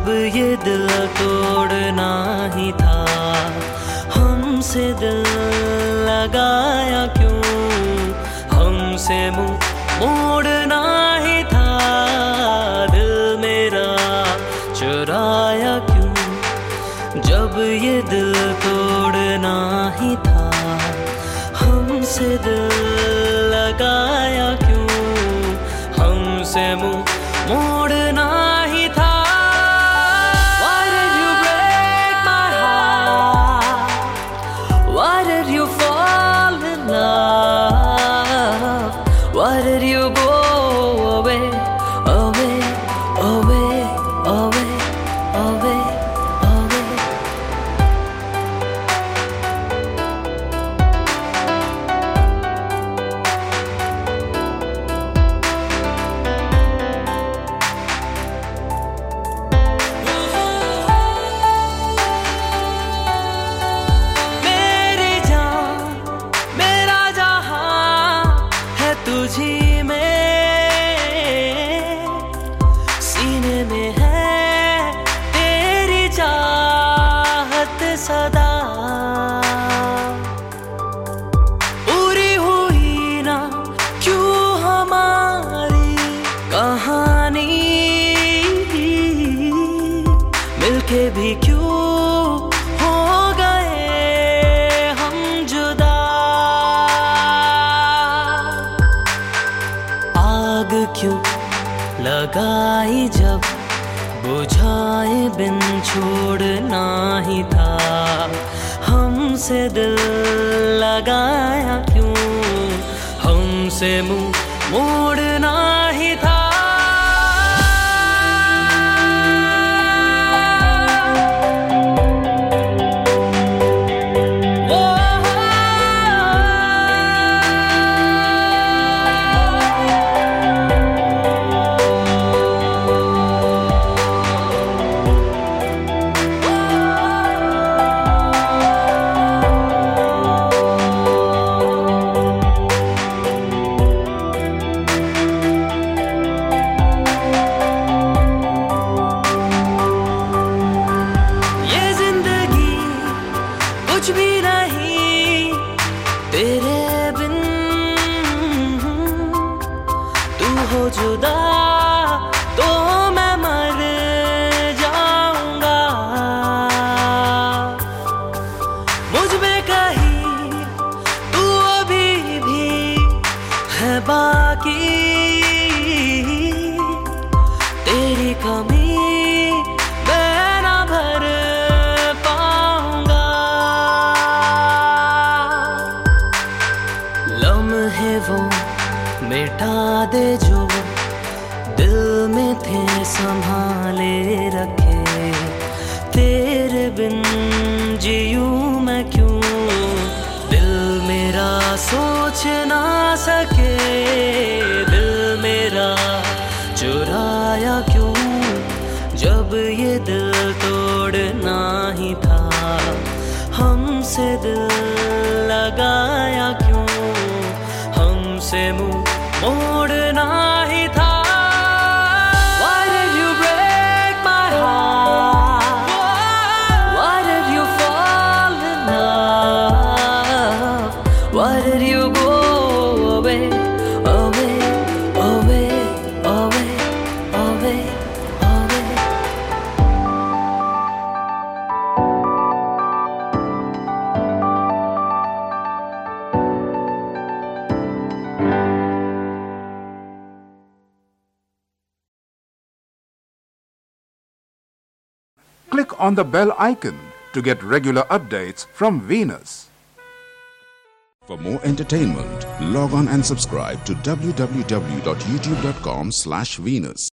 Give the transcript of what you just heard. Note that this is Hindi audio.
जब ये दिल तोड़ना ही था, हमसे दिल लगाया क्यों, हमसे मुंह मोड़ना ही था, दिल मेरा चुराया क्यों, जब ये दिल तोड़ना ही था, हमसे दिल लगाया क्यों, हमसे मुंह मोड़ना ही था। Why did you break my heart? Why did you fall in love? Why did you go away, away, away, away, away, away? मेरी जान, मेरा जहां है तुझी में, सीने में है तेरी चाहत सदा, पूरी हुई ना क्यों हमारी कहानी, मिलके भी क्यों हो गए हम जुदा, आग क्यों लगाई जब बुझाए बिन छोड़ना ही था, हमसे दिल लगाया क्यों, हमसे मुंह मोड़ना ही था। ये जिंदगी कुछ भी नहीं तेरे बिन, तू हो जुदा तो मैं मर जाऊंगा, मुझ में कहीं तू अभी भी है बाकी, तेरी कमी मैं ना भर पाऊंगा, लम्हे वो मिटा दे जो दिल में थे संभाले रखे, तेरे बिन जीऊं मैं क्यों, दिल मेरा सोच ना सके, दिल मेरा चुराया क्यों, जब ये दिल तोड़ना ही था, हमसे दिल लगाया क्यों, हमसे मुंह मोड़ना ही था। Why did you break my heart? Why did you fall in love? Why did you go away, away, away, away, away, away? Click on the bell icon to get regular updates from Venus. For more entertainment, log on and subscribe to www.youtube.com/Venus.